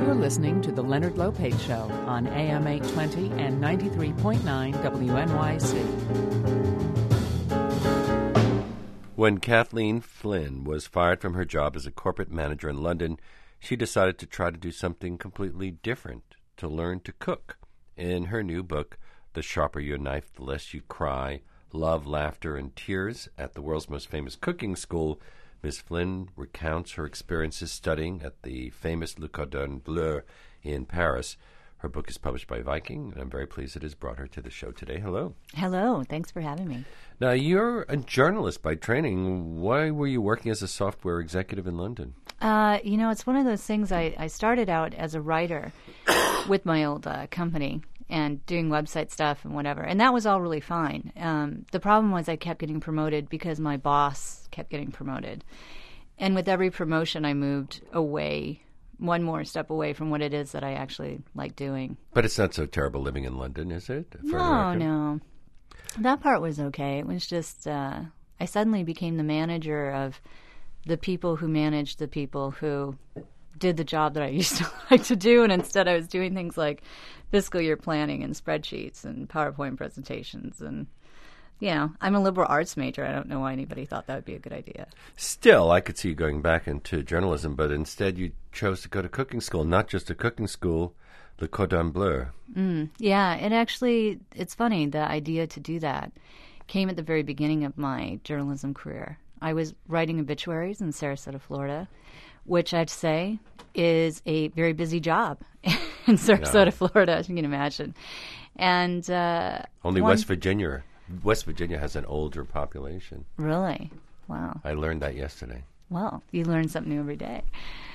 You're listening to The Leonard Lopate Show on AM 820 and 93.9 WNYC. When Kathleen Flynn was fired from her job as a corporate manager in London, she decided to try to do something completely different, to learn to cook. In her new book, The Sharper Your Knife, The Less You Cry, Love, Laughter, and Tears at the World's Most Famous Cooking School, Ms. Flynn recounts her experiences studying at the famous Le Cordon Bleu in Paris. Her book is published by Viking, and I'm very pleased it has brought her to the show today. Hello. Hello. Thanks for having me. Now, you're a journalist by training. Why were you working as a software executive in London? It's one of those things. I started out as a writer with my old company and doing website stuff and whatever, and that was all really fine. The problem was I kept getting promoted because my boss kept getting promoted. And with every promotion, I moved away, one more step away from what it is that I actually like doing. But it's not so terrible living in London, is it? No. That part was okay. It was just I suddenly became the manager of the people who managed the people who did the job that I used to like to do, and instead I was doing things like fiscal year planning and spreadsheets and PowerPoint presentations. And, I'm a liberal arts major. I don't know why anybody thought that would be a good idea. Still, I could see you going back into journalism, but instead you chose to go to cooking school, not just a cooking school, Le Cordon Bleu. Yeah, it's funny, the idea to do that came at the very beginning of my journalism career. I was writing obituaries in Sarasota, Florida, which I have to say is a very busy job in Sarasota, Florida, as you can imagine. And only West Virginia has an older population. Really? Wow. I learned that yesterday. Well, you learn something new every day.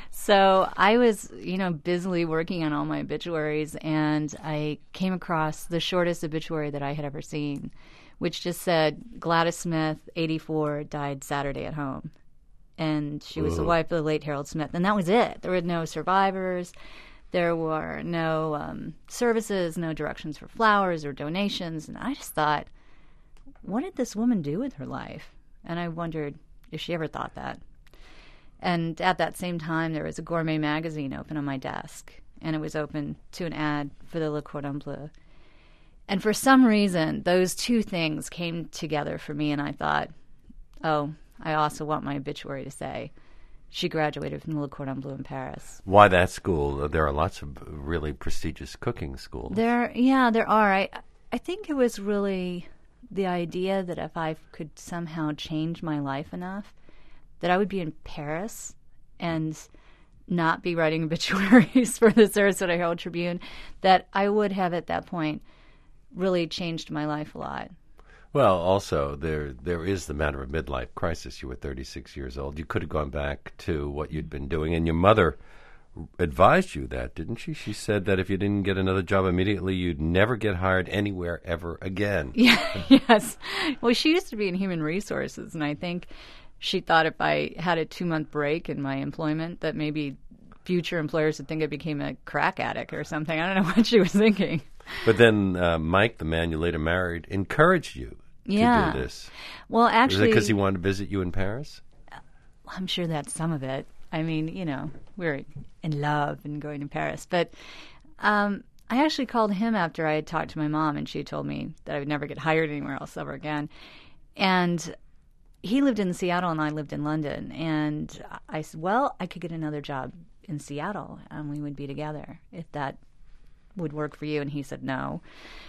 So I was, busily working on all my obituaries, and I came across the shortest obituary that I had ever seen, which just said, Gladys Smith, 84, died Saturday at home. And she was the wife of the late Harold Smith. And that was it. There were no survivors. There were no services, no directions for flowers or donations. And I just thought, what did this woman do with her life? And I wondered if she ever thought that. And at that same time, there was a gourmet magazine open on my desk. And it was open to an ad for the Le Cordon Bleu. And for some reason, those two things came together for me, and I thought, I also want my obituary to say she graduated from the Le Cordon Bleu in Paris. Why that school? There are lots of really prestigious cooking schools. There are. I think it was really the idea that if I could somehow change my life enough, that I would be in Paris and not be writing obituaries for the Sarasota Herald Tribune, that I would have at that point really changed my life a lot. Well, also, there is the matter of midlife crisis. You were 36 years old. You could have gone back to what you'd been doing, and your mother advised you that, didn't she? She said that if you didn't get another job immediately, you'd never get hired anywhere ever again. Yes. Well, she used to be in human resources, and I think she thought if I had a 2-month break in my employment that maybe future employers would think I became a crack addict or something. I don't know what she was thinking. But then Mike, the man you later married, encouraged you to do this. Well, actually... Is it because he wanted to visit you in Paris? I'm sure that's some of it. I mean, we're in love and going to Paris. But I actually called him after I had talked to my mom, and she told me that I would never get hired anywhere else ever again. And he lived in Seattle, and I lived in London. And I said, well, I could get another job in Seattle, and we would be together if that would work for you. And he said no,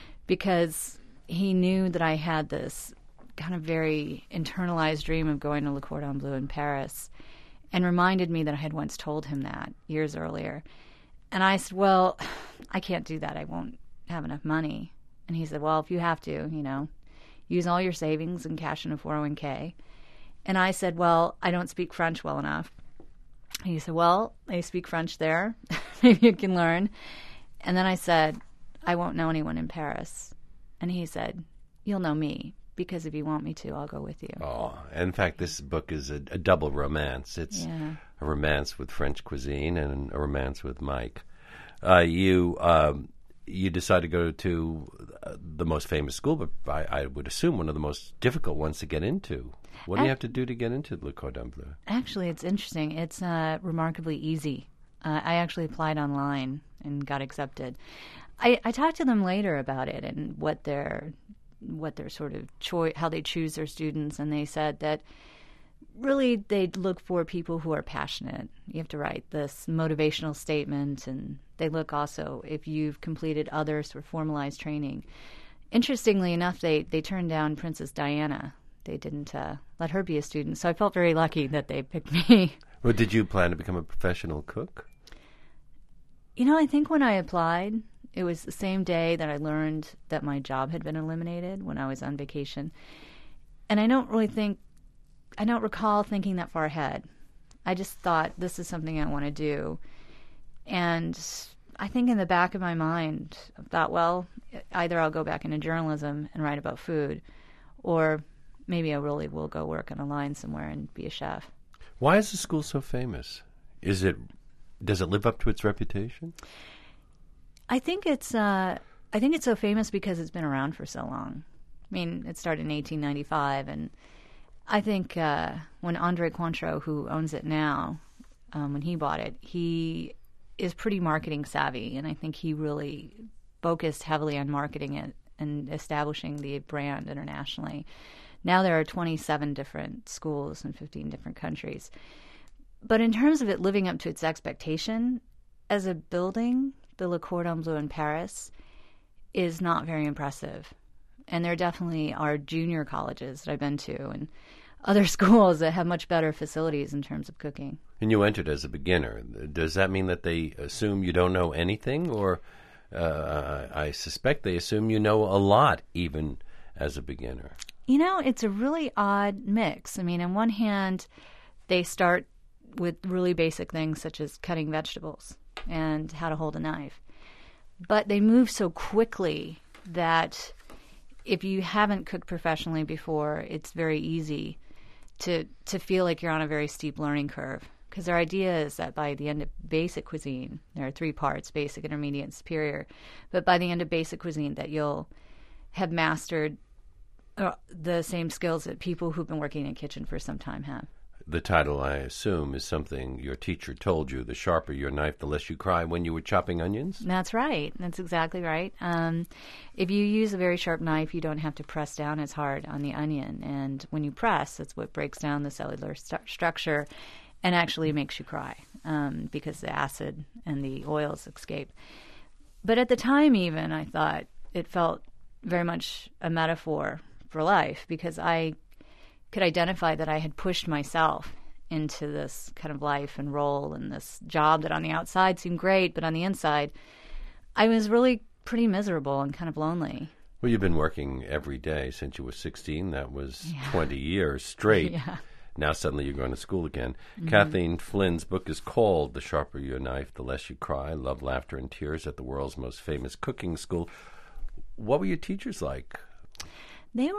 because he knew that I had this kind of very internalized dream of going to Le Cordon Bleu in Paris, and reminded me that I had once told him that years earlier. And I said, well, I can't do that. I won't have enough money. And he said, well, if you have to, use all your savings and cash in a 401k. And I said, well, I don't speak French well enough. He said, well, they speak French there. Maybe you can learn. And then I said, I won't know anyone in Paris. And he said, you'll know me, because if you want me to, I'll go with you. Oh, in fact, this book is a double romance. It's a romance with French cuisine and a romance with Mike. You decide to go to the most famous school, but I would assume one of the most difficult ones to get into. What do you have to do to get into Le Cordon Bleu? Actually, it's interesting. It's remarkably easy. I actually applied online and got accepted. I talked to them later about it and what their sort of choice, how they choose their students, and they said that really they look for people who are passionate. You have to write this motivational statement, and they look also if you've completed other sort of formalized training. Interestingly enough, they turned down Princess Diana. They didn't let her be a student, so I felt very lucky that they picked me. Well, did you plan to become a professional cook? I think when I applied, it was the same day that I learned that my job had been eliminated when I was on vacation. And I don't recall thinking that far ahead. I just thought, this is something I want to do. And I think in the back of my mind, I thought, well, either I'll go back into journalism and write about food, or maybe I really will go work on a line somewhere and be a chef. Why is the school so famous? Does it live up to its reputation? I think it's so famous because it's been around for so long. I mean, it started in 1895, and I think when Andre Cointreau, who owns it now, when he bought it, he is pretty marketing savvy, and I think he really focused heavily on marketing it and establishing the brand internationally. Now there are 27 different schools in 15 different countries. But in terms of it living up to its expectation, as a building, the Le Cordon Bleu in Paris is not very impressive. And there definitely are junior colleges that I've been to and other schools that have much better facilities in terms of cooking. And you entered as a beginner. Does that mean that they assume you don't know anything? Or I suspect they assume you know a lot, even as a beginner. It's a really odd mix. I mean, on one hand, they start with really basic things such as cutting vegetables and how to hold a knife. But they move so quickly that if you haven't cooked professionally before, it's very easy to feel like you're on a very steep learning curve. Because their idea is that by the end of basic cuisine, there are 3 parts, basic, intermediate, and superior, but by the end of basic cuisine that you'll have mastered the same skills that people who've been working in a kitchen for some time have. The title, I assume, is something your teacher told you, the sharper your knife, the less you cry, when you were chopping onions? That's right. That's exactly right. If you use a very sharp knife, you don't have to press down as hard on the onion. And when you press, that's what breaks down the cellular structure and actually makes you cry because the acid and the oils escape. But at the time even, I thought it felt very much a metaphor for life because I could identify that I had pushed myself into this kind of life and role and this job that on the outside seemed great, but on the inside, I was really pretty miserable and kind of lonely. Well, you've been working every day since you were 16. That was 20 years straight. Yeah. Now suddenly you're going to school again. Mm-hmm. Kathleen Flynn's book is called The Sharper Your Knife, The Less You Cry, Love, Laughter, and Tears at the World's Most Famous Cooking School. What were your teachers like? They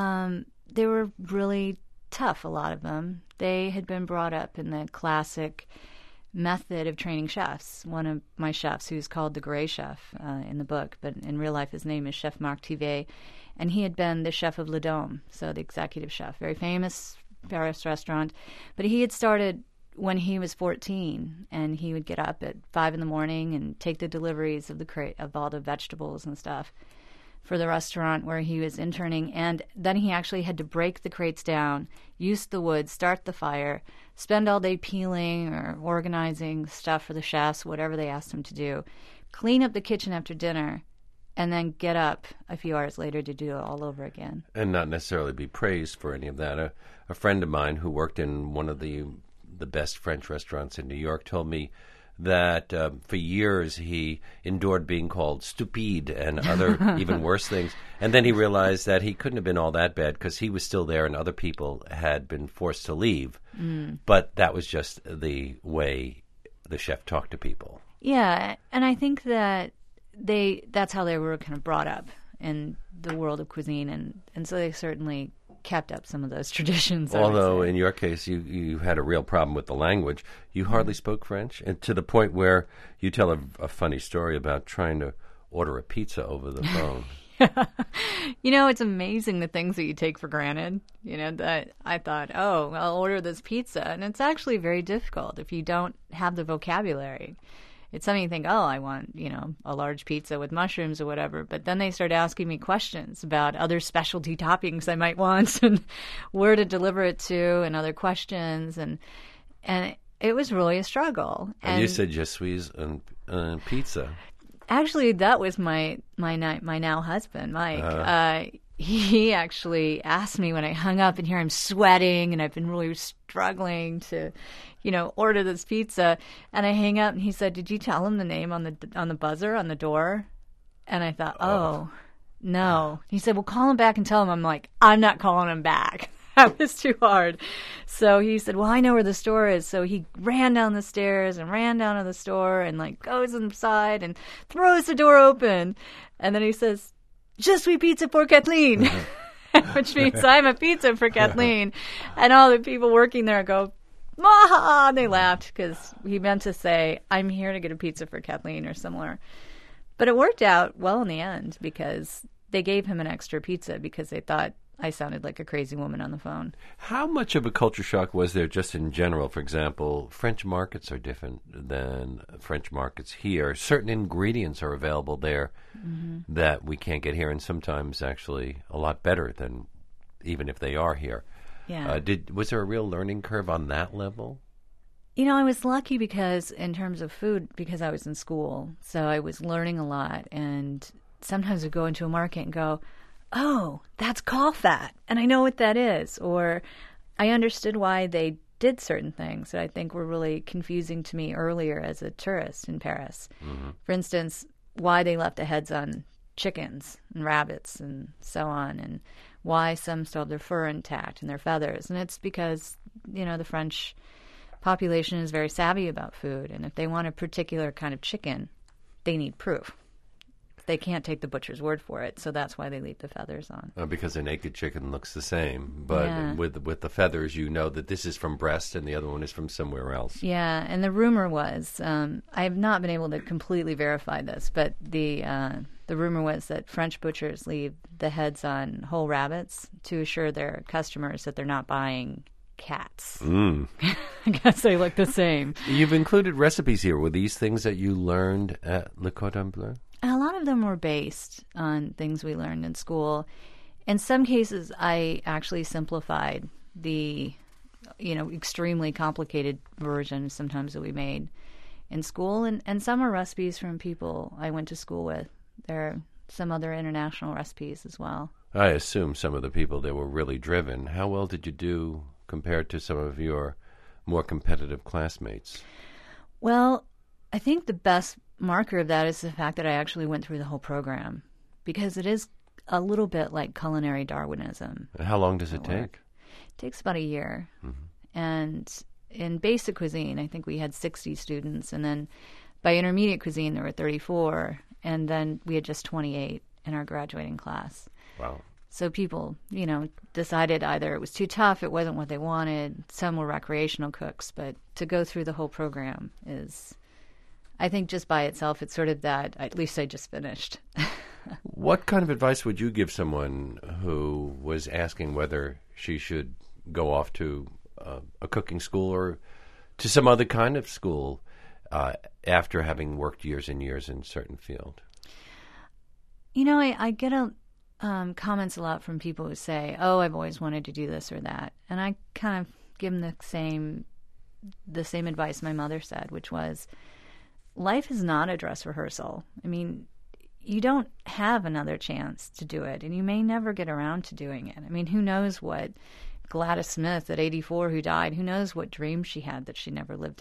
were really tough, a lot of them. They had been brought up in the classic method of training chefs. One of my chefs, who's called the Gray Chef in the book, but in real life his name is Chef Marc Tivet, and he had been the chef of Le Dôme, so the executive chef, very famous Paris restaurant. But he had started when he was 14, and he would get up at 5 in the morning and take the deliveries of the crate of all the vegetables and stuff for the restaurant where he was interning, and then he actually had to break the crates down, use the wood, start the fire, spend all day peeling or organizing stuff for the chefs, whatever they asked him to do, clean up the kitchen after dinner, and then get up a few hours later to do it all over again. And not necessarily be praised for any of that. A friend of mine who worked in one of the best French restaurants in New York told me that for years he endured being called stupide and other even worse things. And then he realized that he couldn't have been all that bad because he was still there and other people had been forced to leave. Mm. But that was just the way the chef talked to people. Yeah, and I think that that's how they were kind of brought up in the world of cuisine, and so they certainly kept up some of those traditions. Although in your case, you had a real problem with the language. You hardly spoke French, and to the point where you tell a funny story about trying to order a pizza over the phone. You know, it's amazing the things that you take for granted. You know, that I thought, oh, I'll order this pizza. And it's actually very difficult if you don't have the vocabulary. It's something you think, oh, I want, you know, a large pizza with mushrooms or whatever. But then they start asking me questions about other specialty toppings I might want and where to deliver it to and other questions. And it was really a struggle. And you said je suis un pizza. Actually, that was my now husband, Mike. He actually asked me when I hung up, and here I'm sweating, and I've been really struggling to, you know, order this pizza. And I hang up, and he said, "Did you tell him the name on the buzzer on the door?" And I thought, oh, no. He said, "Well, call him back and tell him." I'm like, I'm not calling him back. That was too hard. So he said, well, I know where the store is. So he ran down the stairs and ran down to the store and like goes inside and throws the door open. And then he says, Je suis pizza pour Kathleen, which means I'm a pizza for Kathleen. And all the people working there go, Maha! And they laughed because he meant to say, I'm here to get a pizza for Kathleen or similar. But it worked out well in the end because they gave him an extra pizza because they thought I sounded like a crazy woman on the phone. How much of a culture shock was there just in general? For example, French markets are different than French markets here. Certain ingredients are available there that we can't get here, and sometimes actually a lot better than even if they are here. Yeah. Was there a real learning curve on that level? You know, I was lucky because in terms of food, because I was in school, so I was learning a lot, and sometimes I'd go into a market and go, oh, that's call fat, and I know what that is. Or I understood why they did certain things that I think were really confusing to me earlier as a tourist in Paris. Mm-hmm. For instance, why they left the heads on chickens and rabbits and so on, and why some still have their fur intact and their feathers. And it's because, you know, the French population is very savvy about food, and if they want a particular kind of chicken, they need proof. They can't take the butcher's word for it, so that's why they leave the feathers on. Because a naked chicken looks the same, but with the feathers, you know that this is from breast and the other one is from somewhere else. Yeah, and the rumor was, I have not been able to completely verify this, but the rumor was that French butchers leave the heads on whole rabbits to assure their customers that they're not buying cats. I guess they look the same. You've included recipes here. Were these things that you learned at Le Cordon Bleu? A lot of them were based on things we learned in school. In some cases, I actually simplified the, you know, extremely complicated version sometimes that we made in school. And some are recipes from people I went to school with. There are some other international recipes as well. I assume some of the people that were really driven. How well did you do compared to some of your more competitive classmates? Well, I think the best marker of that is the fact that I actually went through the whole program, because it is a little bit like culinary Darwinism. How long does it take? It takes about a year. Mm-hmm. And in basic cuisine, I think we had 60 students, and then by intermediate cuisine there were 34, and then we had just 28 in our graduating class. Wow. So people, you know, decided either it was too tough, it wasn't what they wanted. Some were recreational cooks, but to go through the whole program is, I think just by itself, it's sort of that, at least I just finished. What kind of advice would you give someone who was asking whether she should go off to a cooking school or to some other kind of school after having worked years and years in a certain field? You know, I get comments a lot from people who say, oh, I've always wanted to do this or that. And I kind of give them the same advice my mother said, which was, life is not a dress rehearsal. I mean, you don't have another chance to do it, and you may never get around to doing it. I mean, who knows what Gladys Smith at 84 who died, who knows what dreams she had that she never lived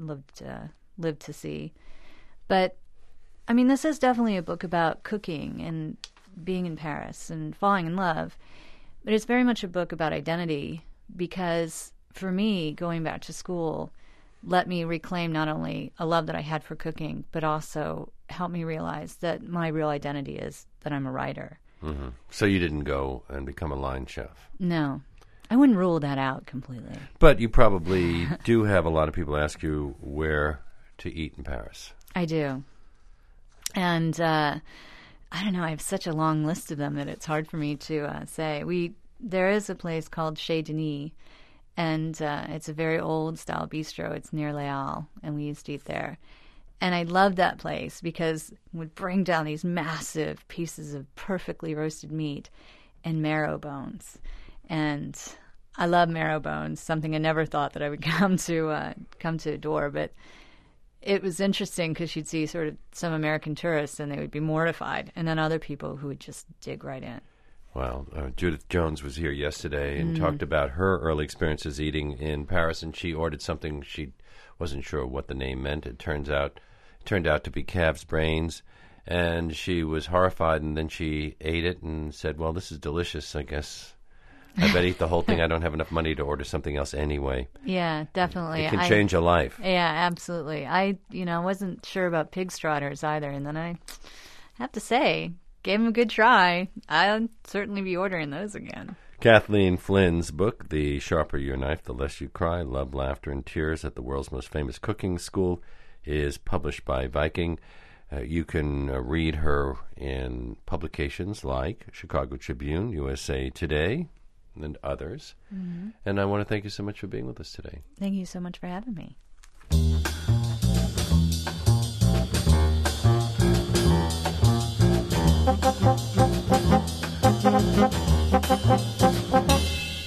to see. But, I mean, this is definitely a book about cooking and being in Paris and falling in love, but it's very much a book about identity, because for me, going back to school let me reclaim not only a love that I had for cooking, but also help me realize that my real identity is that I'm a writer. Mm-hmm. So you didn't go and become a line chef? No. I wouldn't rule that out completely. But you probably do have a lot of people ask you where to eat in Paris. I do. And I don't know. I have such a long list of them that it's hard for me to say. There is a place called Chez Denis, and it's a very old style bistro. It's near Les Halles, and we used to eat there. And I loved that place because it would bring down these massive pieces of perfectly roasted meat and marrow bones. And I love marrow bones, something I never thought that I would come to adore. But it was interesting because you'd see sort of some American tourists and they would be mortified, and then other people who would just dig right in. Well, Judith Jones was here yesterday and talked about her early experiences eating in Paris, and she ordered something she wasn't sure what the name meant. It turned out to be calf's brains, and she was horrified, and then she ate it and said, well, this is delicious, I guess. I bet eat the whole thing. I don't have enough money to order something else anyway. Yeah, definitely. It can change a life. Yeah, absolutely. I wasn't sure about pig strotters either, and then I have to say, gave them a good try. I'll certainly be ordering those again. Kathleen Flynn's book, The Sharper Your Knife, The Less You Cry, Love, Laughter, and Tears at the World's Most Famous Cooking School, is published by Viking. You can read her in publications like Chicago Tribune, USA Today, and others. Mm-hmm. And I want to thank you so much for being with us today. Thank you so much for having me.